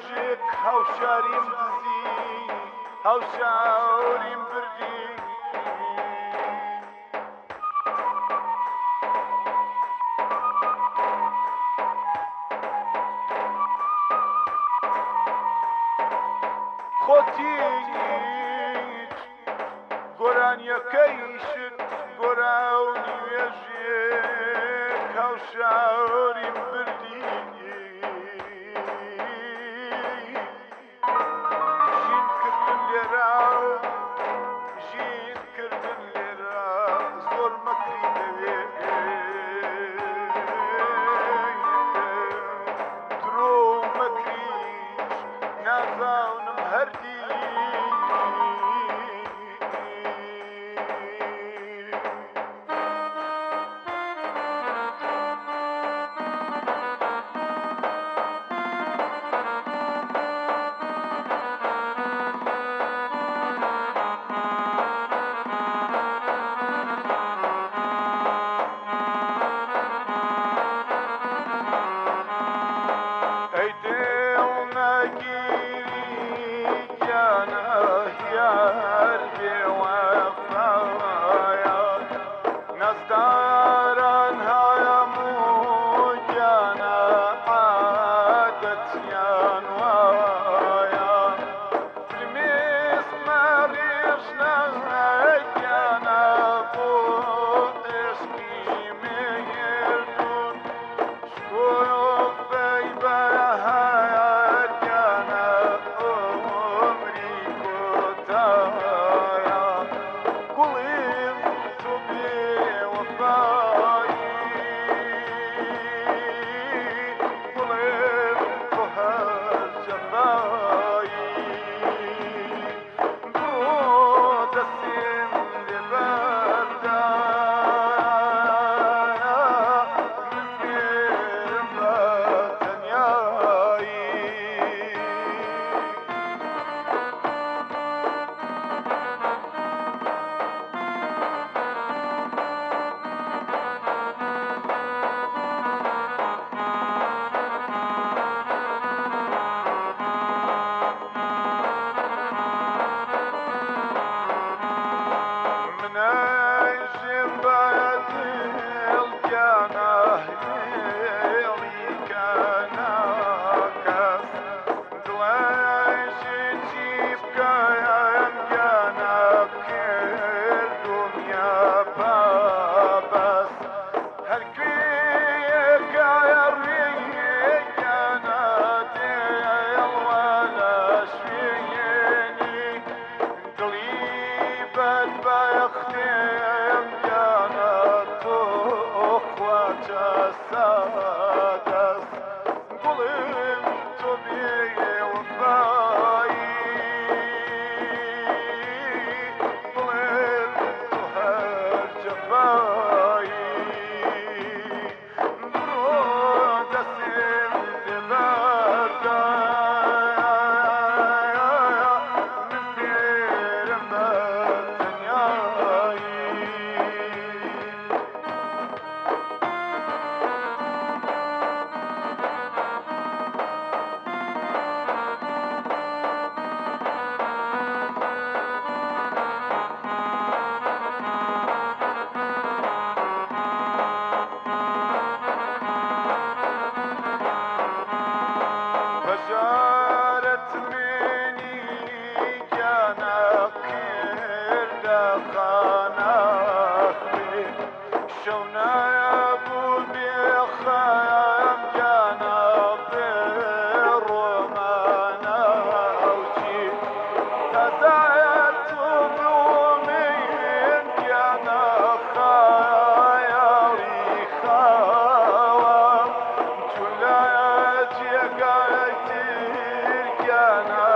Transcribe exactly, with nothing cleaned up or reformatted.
نوێژێک هاوشاریم دزی هاوشاریم بردی خۆتیت گۆرانیەکەیشت گۆرا و نوێژێک هاوشاریم بردی ژین کردن لێرە ژین کردن لێرە زۆر مەکری دەوێ درۆ و مەکریش نازانم هەردی نزداران هەموو گیانە عادەتیان وایە فرمێسمە ڕێژنە گیانە بۆ عشقی مێردون شکۆفەی بەهار گیانە عمری کۆتایە گوڵیم تو بێوەفایی گوڵێم تو هەر جەفایی بڕۆ دەستێم لێبەردایە من فێرم بە تەنیایی مناژم بەدڵ گیانە هێڵی کەنا کەس دڵێژی چی بکەم گیانە کردومیە پابەس هەرگوێیەکایە ڕێیە گیانە دێڵوە لە شوێنی دڵی بدبختم گیانە تۆ خواجە سادەست گوڵم تۆ بێوەفایی گوڵم تۆ هەر جەفایی بڕۆ دەستێم لێبەردایە من فێرم بە تەنیایی بەجارەت منی گیانە کردە خانەخوێ شەو نەبوو بێخەم گیانە بێڕۆمانە ئەوچی تازایە تو بوومین گیانە خەیاڵی خاوە تو لە جێگای تر گیانە